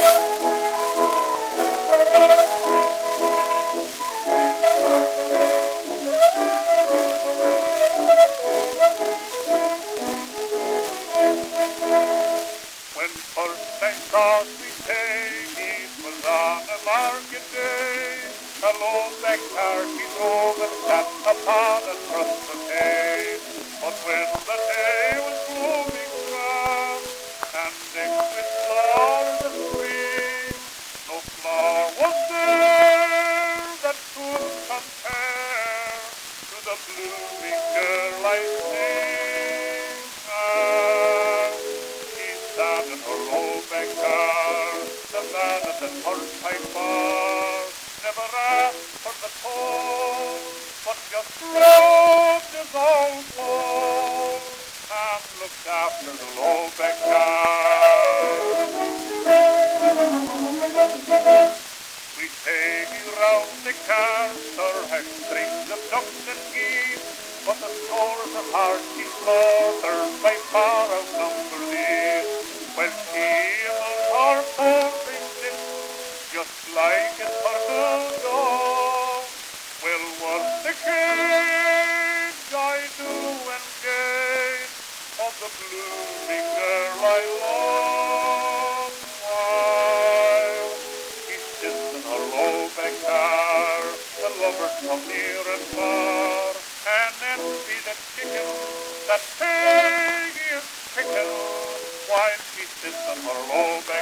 When first I saw sweet Peggy, 'twas on a market day. A low back car she drove and sat upon a truss of hay. But when the day was gloaming round, and decked with flowers of spring, no flower was there that could compare to the blooming girl I sing. She sat in her low back car, the man at the turnpike bar never asked for the toll, but just rubbed his old toe and looked after the low back car. We take you round the canter, had strings of ducks and geese, but the scores of hearts she slaughtered by far outnumber these. Well, she and her poultry sit, just like in purple dawn. Well, what the cage I do and gain of the blooming girl I love, while she sits in her low back car, the lovers come near and far, and envy the chicken that Peggy is picking, while she sits in her low back